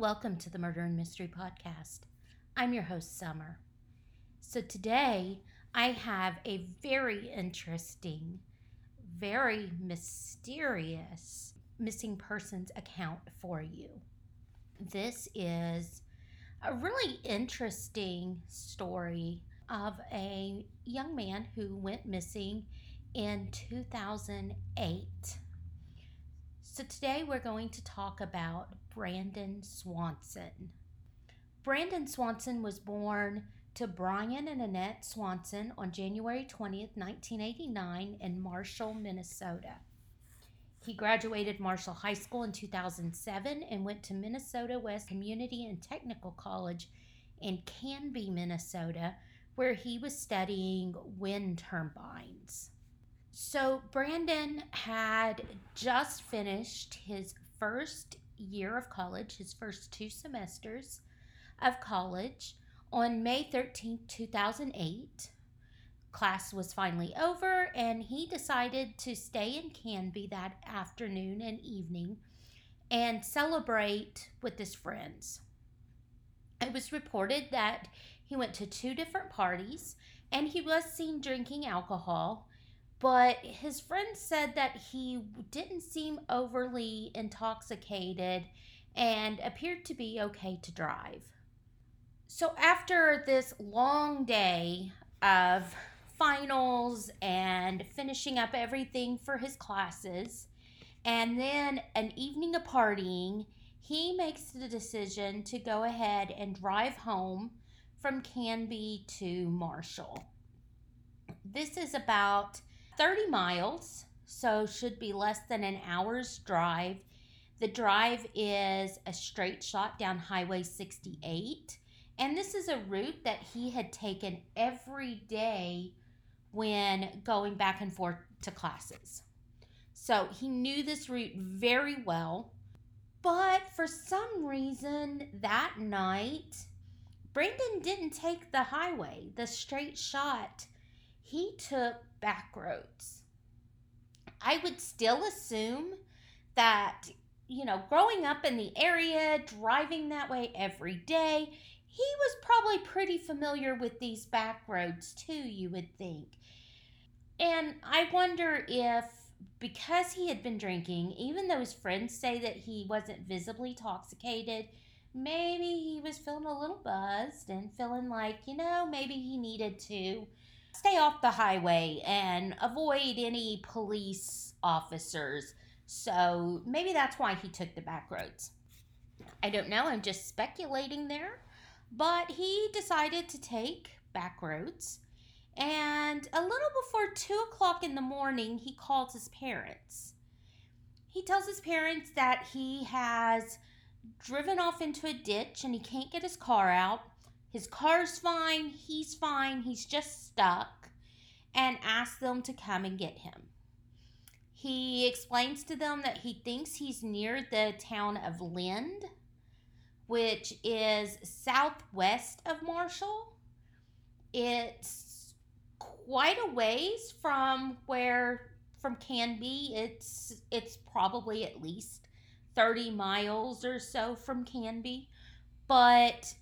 welcome to the Murder and Mystery Podcast. I'm your host, Summer. So today I have a very interesting, very mysterious missing persons account for you. This is a really interesting story of a young man who went missing in 2008. So today we're going to talk about Brandon Swanson. Brandon Swanson was born to Brian and Annette Swanson on January 20th, 1989 in Marshall, Minnesota. He graduated Marshall High School in 2007 and went to Minnesota West Community and Technical College in Canby, Minnesota, where he was studying wind turbines. So Brandon had just finished his first year of college, his first 2 semesters of college on May 13th, 2008. Class was finally over and he decided to stay in Canby that afternoon and evening and celebrate with his friends. It was reported that he went to 2 different parties and he was seen drinking alcohol, but his friends said that he didn't seem overly intoxicated and appeared to be okay to drive. So after this long day of finals and finishing up everything for his classes, and then an evening of partying, he makes the decision to go ahead and drive home from Canby to Marshall. This is about 30 miles, so should be less than an hour's drive. The drive is a straight shot down Highway 68, and this is a route that he had taken every day when going back and forth to classes. So he knew this route very well, but for some reason that night, Brandon didn't take the highway, the straight shot. He took back roads. I would still assume that, growing up in the area, driving that way every day, he was probably pretty familiar with these back roads too, you would think. And I wonder if, because he had been drinking, even though his friends say that he wasn't visibly intoxicated, maybe he was feeling a little buzzed and feeling like, maybe he needed to stay off the highway and avoid any police officers. So maybe that's why he took the back roads. I don't know. I'm just speculating there. But he decided to take back roads. And a little before 2 o'clock in the morning, he calls his parents. He tells his parents that he has driven off into a ditch and he can't get his car out. His car's fine, he's just stuck, and asks them to come and get him. He explains to them that he thinks he's near the town of Lind, which is southwest of Marshall. It's quite a ways from Canby. It's probably at least 30 miles or so from Canby, but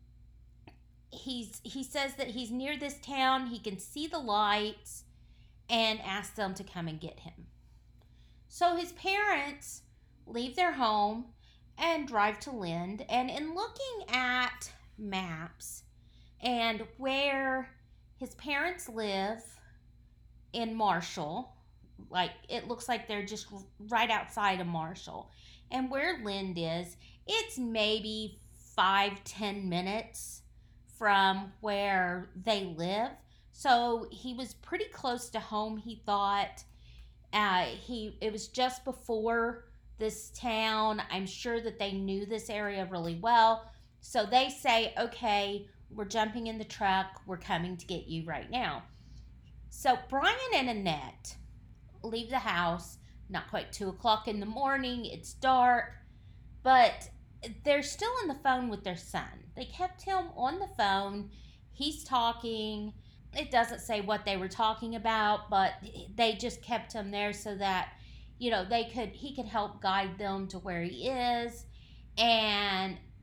he says that he's near this town, he can see the lights, and asks them to come and get him. So his parents leave their home and drive to Lind, and in looking at maps and where his parents live in Marshall, like it looks like they're just right outside of Marshall, and where Lind is, it's maybe 5-10 minutes from where they live. So he was pretty close to home. He thought it was just before this town. I'm sure that they knew this area really well. So they say, okay, we're jumping in the truck. We're coming to get you right now. So Brian and Annette leave the house, not quite 2 o'clock in the morning. It's dark, but they're still on the phone with their son. They kept him on the phone. He's talking. It doesn't say what they were talking about, but they just kept him there so that, he could help guide them to where he is. And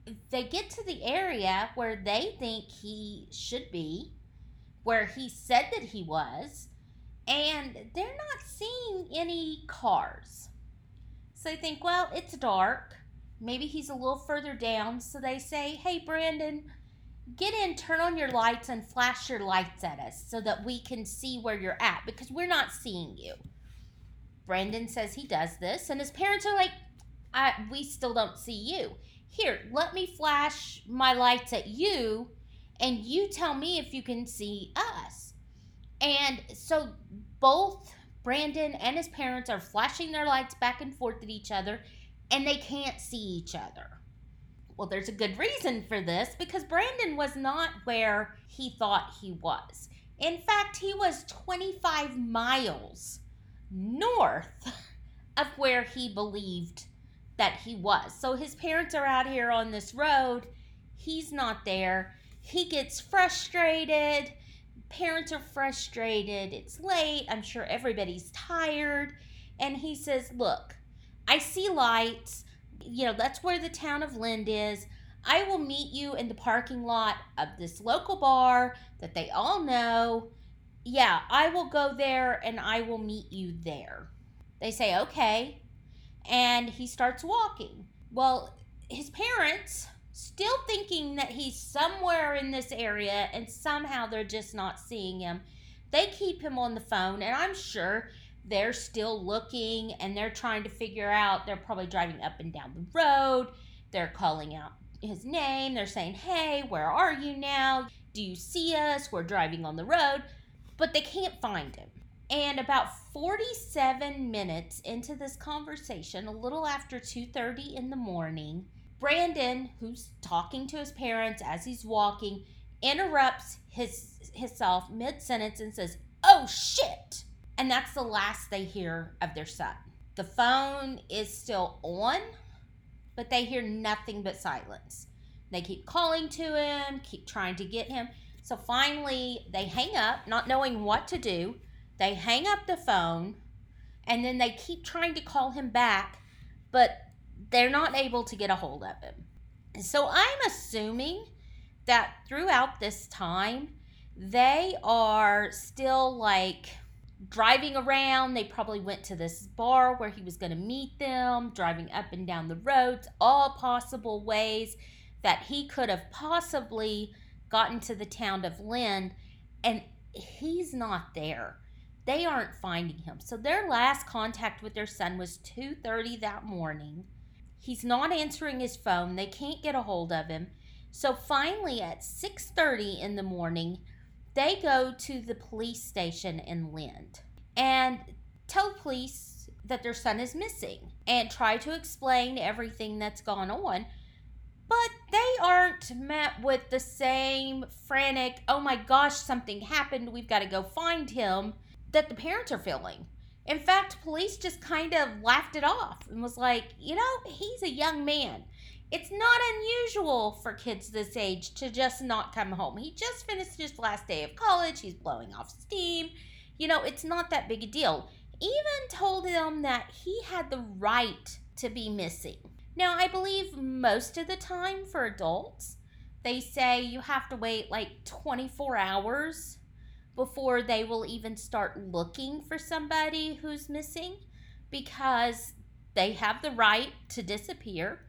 they get to the area where they think he should be, where he said that he was, and they're not seeing any cars. So they think, well, it's dark. Maybe he's a little further down. So they say, hey, Brandon, get in, turn on your lights, and flash your lights at us so that we can see where you're at, because we're not seeing you. Brandon says he does this, and his parents are like, we still don't see you. Here, let me flash my lights at you, and you tell me if you can see us. And so both Brandon and his parents are flashing their lights back and forth at each other, and they can't see each other. Well, there's a good reason for this, because Brandon was not where he thought he was. In fact, he was 25 miles north of where he believed that he was. So his parents are out here on this road. He's not there. He gets frustrated. Parents are frustrated. It's late. I'm sure everybody's tired. And he says, look, I see lights. That's where the town of Lind is. I will meet you in the parking lot of this local bar that they all know. Yeah, I will go there and I will meet you there. They say, okay. And he starts walking. Well, his parents, still thinking that he's somewhere in this area and somehow they're just not seeing him, they keep him on the phone, and I'm sure they're still looking and they're trying to figure out. They're probably driving up and down the road. They're calling out his name. They're saying, hey, where are you now? Do you see us? We're driving on the road. But they can't find him. And about 47 minutes into this conversation, a little after 2:30 in the morning, Brandon, who's talking to his parents as he's walking, interrupts himself mid-sentence and says, oh, shit. And that's the last they hear of their son. The phone is still on, but they hear nothing but silence. They keep calling to him, keep trying to get him. So finally, they hang up, not knowing what to do. They hang up the phone, and then they keep trying to call him back, but they're not able to get a hold of him. So I'm assuming that throughout this time, they are still driving around. They probably went to this bar where he was going to meet them, driving up and down the roads, all possible ways that he could have possibly gotten to the town of Lind, and he's not there. They aren't finding him. So their last contact with their son was 2:30 that morning. He's not answering his phone. They can't get a hold of him. So finally at 6:30 in the morning, they go to the police station in Lind and tell the police that their son is missing and try to explain everything that's gone on. But they aren't met with the same frantic, oh my gosh, something happened, we've got to go find him, that the parents are feeling. In fact, police just kind of laughed it off and was like, he's a young man. It's not unusual for kids this age to just not come home. He just finished his last day of college. He's blowing off steam. It's not that big a deal. Even told him that he had the right to be missing. Now, I believe most of the time for adults, they say you have to wait 24 hours before they will even start looking for somebody who's missing, because they have the right to disappear.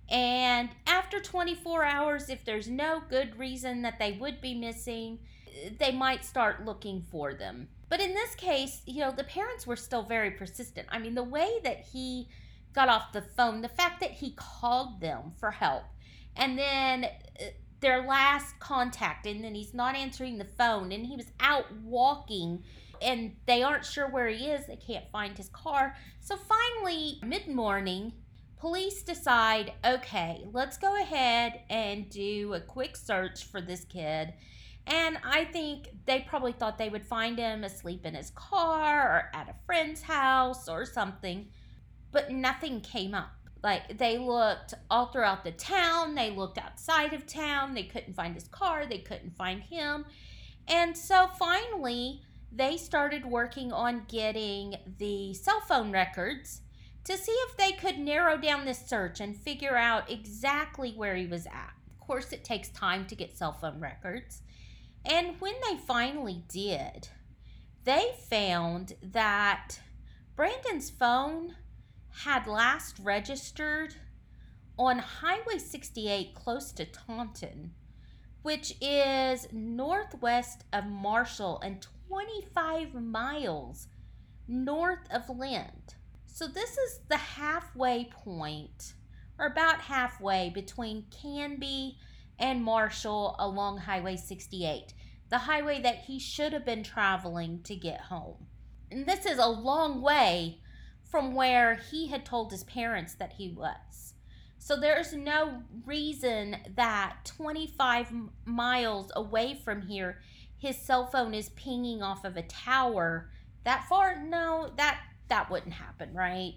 And after 24 hours, if there's no good reason that they would be missing, they might start looking for them. But in this case, the parents were still very persistent. I mean, the way that he got off the phone, the fact that he called them for help, and then their last contact, and then he's not answering the phone, and he was out walking, and they aren't sure where he is. They can't find his car. So finally, mid-morning, police decide, okay, let's go ahead and do a quick search for this kid. And I think they probably thought they would find him asleep in his car or at a friend's house or something. But nothing came up. They looked all throughout the town. They looked outside of town. They couldn't find his car. They couldn't find him. And so finally, they started working on getting the cell phone records to see if they could narrow down this search and figure out exactly where he was at. Of course, it takes time to get cell phone records. And when they finally did, they found that Brandon's phone had last registered on Highway 68 close to Taunton, which is northwest of Marshall and 25 miles north of Lind. So this is the halfway point, or about halfway between Canby and Marshall along Highway 68, the highway that he should have been traveling to get home. And this is a long way from where he had told his parents that he was. So there's no reason that 25 miles away from here, his cell phone is pinging off of a tower that far. No, that wouldn't happen, right?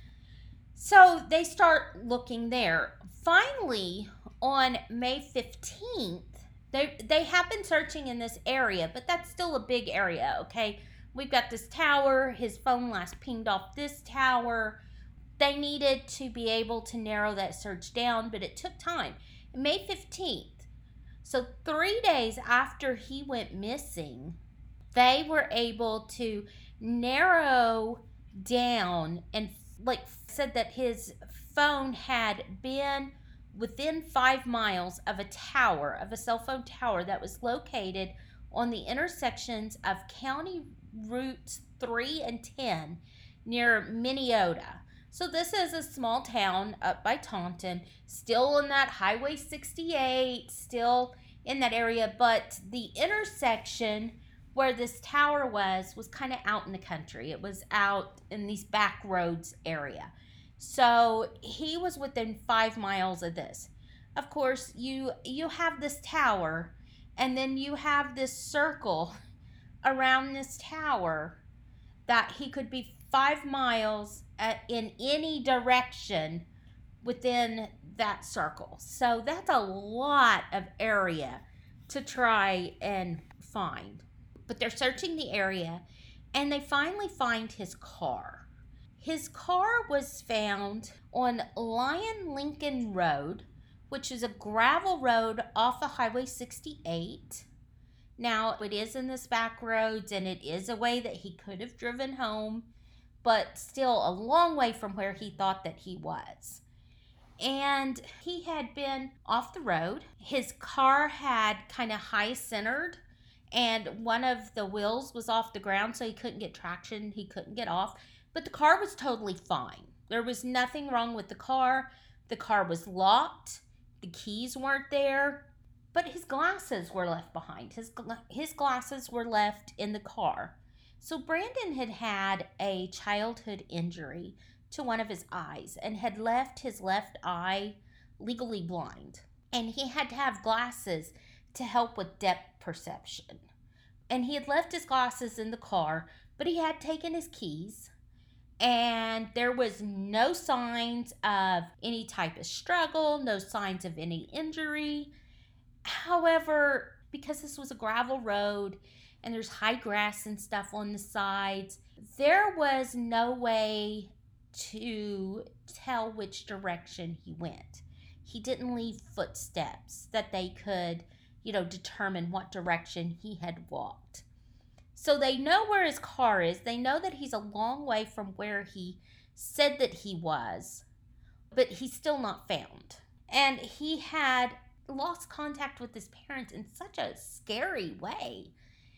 So they start looking there. Finally, on May 15th, they have been searching in this area, but that's still a big area, okay? We've got this tower. His phone last pinged off this tower. They needed to be able to narrow that search down, but it took time. May 15th, so 3 days after he went missing, they were able to narrow down and said that his phone had been within 5 miles of a cell phone tower that was located on the intersections of County Routes 3 and 10 near Minneota. So this is a small town up by Taunton, still on that Highway 68, still in that area, but the intersection where this tower was kind of out in the country. It was out in these back roads area. So he was within 5 miles of this. Of course, you have this tower, and then you have this circle around this tower that he could be 5 miles in any direction within that circle. So that's a lot of area to try and find. But they're searching the area, and they finally find his car. His car was found on Lion Lincoln Road, which is a gravel road off of Highway 68. Now, it is in this back roads, and it is a way that he could have driven home, but still a long way from where he thought that he was. And he had been off the road. His car had kind of high centered, and one of the wheels was off the ground, so he couldn't get traction. He couldn't get off. But the car was totally fine. There was nothing wrong with the car. The car was locked. The keys weren't there. But his glasses were left behind. His glasses were left in the car. So Brandon had had a childhood injury to one of his eyes and had left his left eye legally blind. And he had to have glasses to help with depth perception. And he had left his glasses in the car, but he had taken his keys, and there was no signs of any type of struggle, no signs of any injury. However, because this was a gravel road and there's high grass and stuff on the sides, there was no way to tell which direction he went. He didn't leave footsteps that they could, determine what direction he had walked. So they know where his car is. They know that he's a long way from where he said that he was, but he's still not found. And he had lost contact with his parents in such a scary way.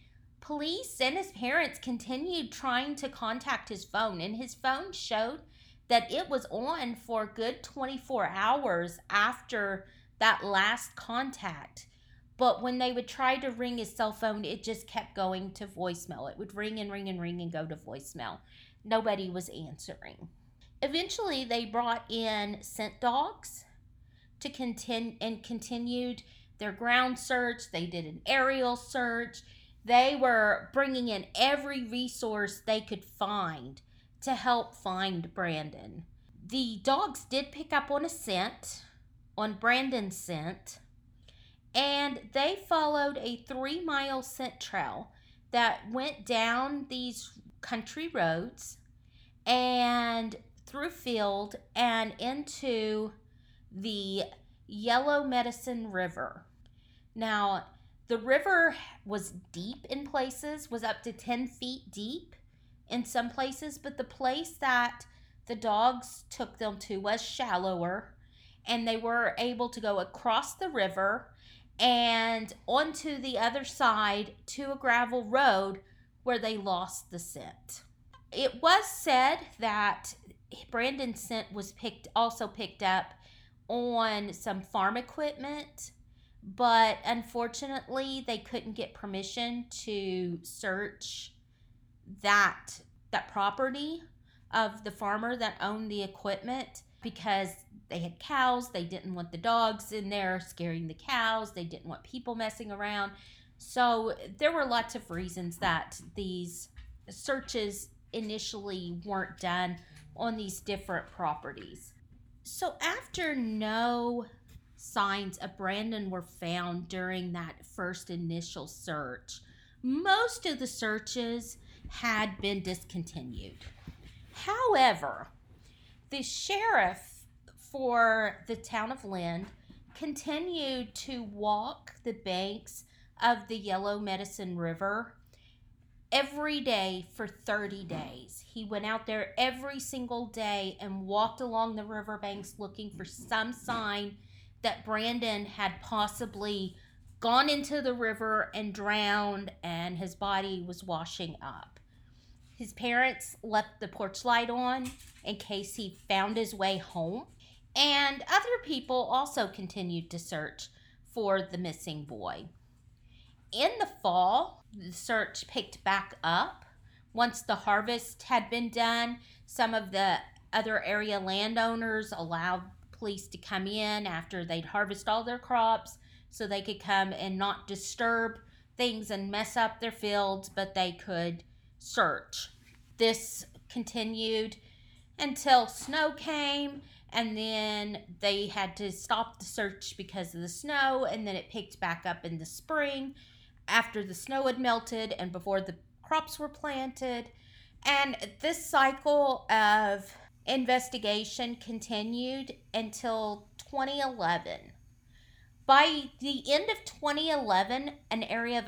Police and his parents continued trying to contact his phone, and his phone showed that it was on for a good 24 hours after that last contact. But when they would try to ring his cell phone, it just kept going to voicemail. It would ring and ring and ring and go to voicemail. Nobody was answering. Eventually, they brought in scent dogs to continued their ground search. They did an aerial search. They were bringing in every resource they could find to help find Brandon. The dogs did pick up on a scent, on Brandon's scent, and they followed a 3-mile scent trail that went down these country roads, and through field and into the Yellow Medicine River. Now, the river was deep in places, was up to 10 feet deep in some places, but the place that the dogs took them to was shallower, and they were able to go across the river and onto the other side to a gravel road where they lost the scent. It was said that Brandon's scent was also picked up on some farm equipment, but unfortunately they couldn't get permission to search that property of the farmer that owned the equipment because they had cows. They didn't want the dogs in there scaring the cows. They didn't want people messing around. So there were lots of reasons that these searches initially weren't done on these different properties. So after no signs of Brandon were found during that first initial search, most of the searches had been discontinued. However, the sheriff for the town of Lynn continued to walk the banks of the Yellow Medicine River every day for 30 days. He went out there every single day and walked along the riverbanks looking for some sign that Brandon had possibly gone into the river and drowned and his body was washing up. His parents left the porch light on in case he found his way home, and other people also continued to search for the missing boy. In the fall, the search picked back up. Once the harvest had been done, some of the other area landowners allowed police to come in after they'd harvest all their crops so they could come and not disturb things and mess up their fields, but they could search. This continued until snow came, and then they had to stop the search because of the snow, and then it picked back up in the spring after the snow had melted and before the crops were planted. And this cycle of investigation continued until 2011. By the end of 2011, an area of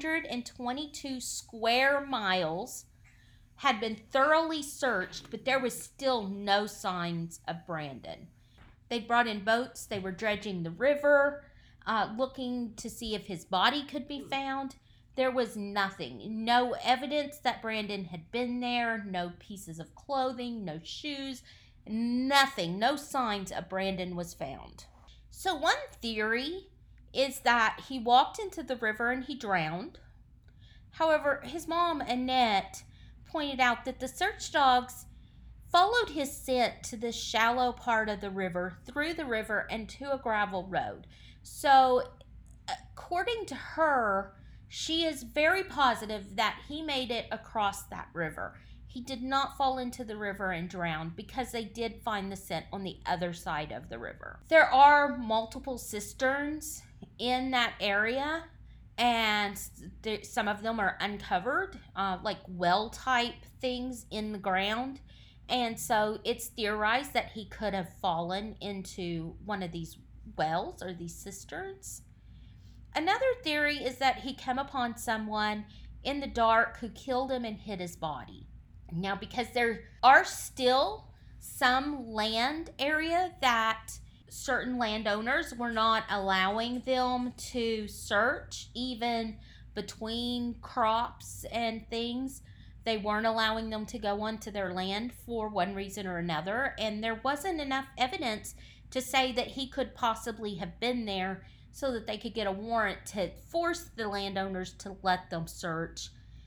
122 square miles had been thoroughly searched, but there was still no signs of Brandon. They brought in boats, they were dredging the river, looking to see if his body could be found. There was nothing. No evidence that Brandon had been there, no pieces of clothing, no shoes, nothing. No signs of Brandon was found. So one theory is that he walked into the river and he drowned. However, his mom, Annette, pointed out that the search dogs followed his scent to the shallow part of the river, through the river, and to a gravel road. So, according to her, she is very positive that he made it across that river. He did not fall into the river and drown because they did find the scent on the other side of the river. There are multiple cisterns in that area, and some of them are uncovered, like well type things in the ground. And so it's theorized that he could have fallen into one of these wells or these cisterns. Another theory is that he came upon someone in the dark who killed him and hid his body. Now, because there are still some land area that certain landowners were not allowing them to search, even between crops and things. They weren't allowing them to go onto their land for one reason or another, and there wasn't enough evidence to say that he could possibly have been there so that they could get a warrant to force the landowners to let them search.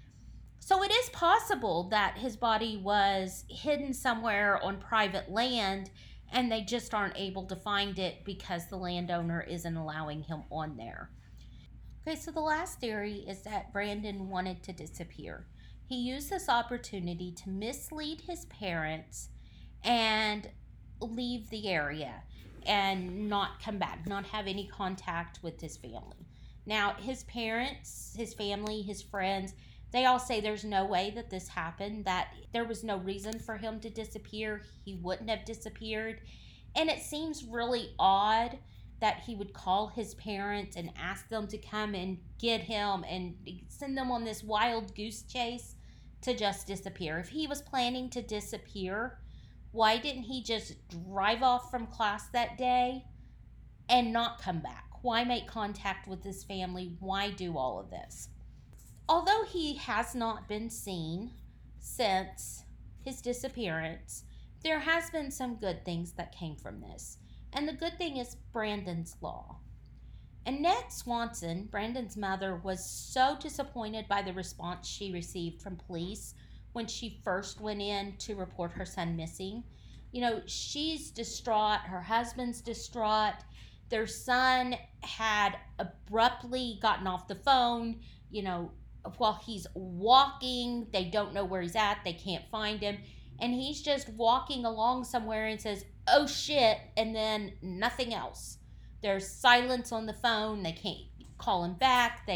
So it is possible that his body was hidden somewhere on private land and they just aren't able to find it because the landowner isn't allowing him on there. Okay, so the last theory is that Brandon wanted to disappear. He used this opportunity to mislead his parents and leave the area and not come back, not have any contact with his family. Now, his parents, his family, his friends, They all say there's no way that this happened, that there was no reason for him to disappear. He wouldn't have disappeared. And it seems really odd that he would call his parents and ask them to come and get him and send them on this wild goose chase to just disappear. If he was planning to disappear, why didn't he just drive off from class that day and not come back? Why make contact with his family? Why do all of this? Although he has not been seen since his disappearance, there has been some good things that came from this. And the good thing is Brandon's Law. Annette Swanson, Brandon's mother, was so disappointed by the response she received from police when she first went in to report her son missing. You know, she's distraught, her husband's distraught. Their son had abruptly gotten off the phone, you know, while he's walking. They don't know where he's at, they can't find him. And he's just walking along somewhere and says, "Oh shit," and then nothing else. There's silence on the phone. They can't call him back.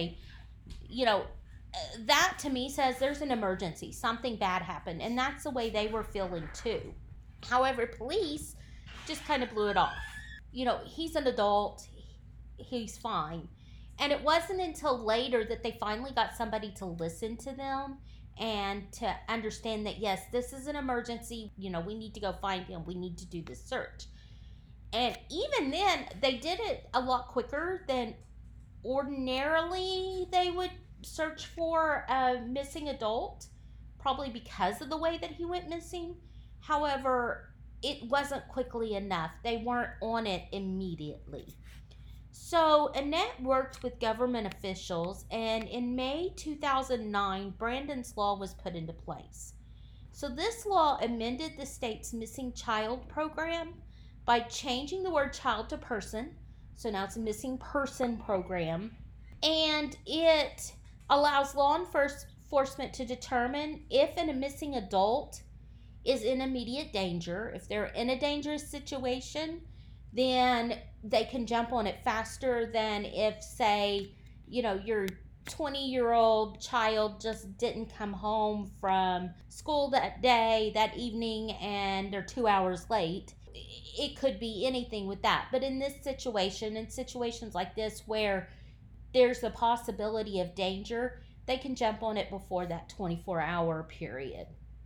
That to me says there's an emergency. Something bad happened. And that's the way they were feeling too. However, police just kind of blew it off. You know, he's an adult. He's fine. And it wasn't until later that they finally got somebody to listen to them and to understand that, yes, this is an emergency. You know, we need to go find him. We need to do this search. And even then, they did it a lot quicker than ordinarily they would search for a missing adult, probably because of the way that he went missing. However, it wasn't quickly enough. They weren't on it immediately. So Annette worked with government officials, and in May 2009, Brandon's Law was put into place. So this law amended the state's missing child program by changing the word child to person. So now it's a missing person program. And it allows law enforcement to determine if a missing adult is in immediate danger. If they're in a dangerous situation, then they can jump on it faster than if, say, you know, your 20-year-old child just didn't come home from school that day, that evening, and they're 2 hours late. It could be anything with that. But in this situation, in situations like this where there's a possibility of danger, they can jump on it before that 24-hour period.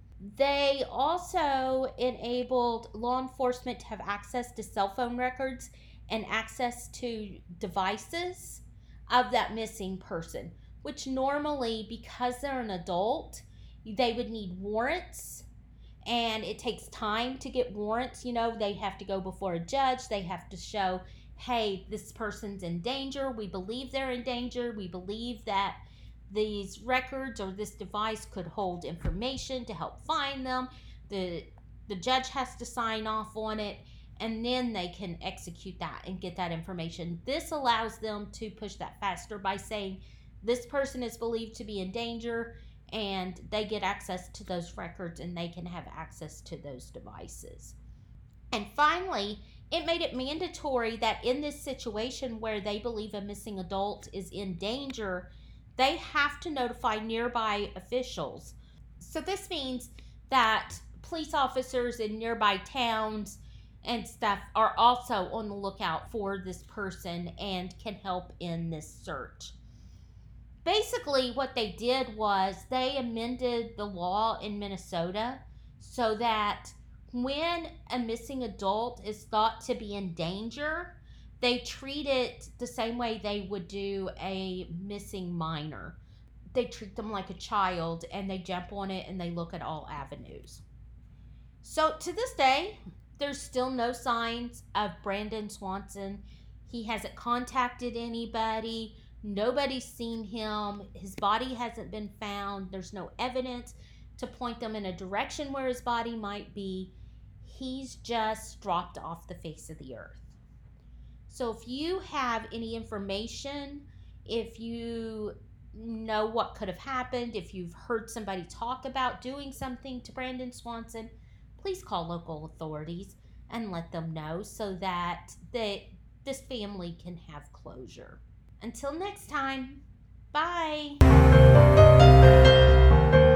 They also enabled law enforcement to have access to cell phone records and access to devices of that missing person, which normally, because they're an adult, they would need warrants, and it takes time to get warrants. You know, they have to go before a judge. They have to show, hey, this person's in danger. We believe they're in danger. We believe that these records or this device could hold information to help find them. The judge has to sign off on it, and then they can execute that and get that information. This allows them to push that faster by saying this person is believed to be in danger, and they get access to those records and they can have access to those devices. And finally, it made it mandatory that in this situation where they believe a missing adult is in danger, they have to notify nearby officials. So this means that police officers in nearby towns and stuff are also on the lookout for this person and can help in this search. Basically, what they did was they amended the law in Minnesota so that when a missing adult is thought to be in danger, they treat it the same way they would do a missing minor. They treat them like a child, and they jump on it and they look at all avenues. So to this day, there's still no signs of Brandon Swanson. He hasn't contacted anybody. Nobody's seen him. His body hasn't been found. There's no evidence to point them in a direction where his body might be. He's just dropped off the face of the earth. So if you have any information, if you know what could have happened, if you've heard somebody talk about doing something to Brandon Swanson, please call local authorities and let them know so that this family can have closure. Until next time. Bye.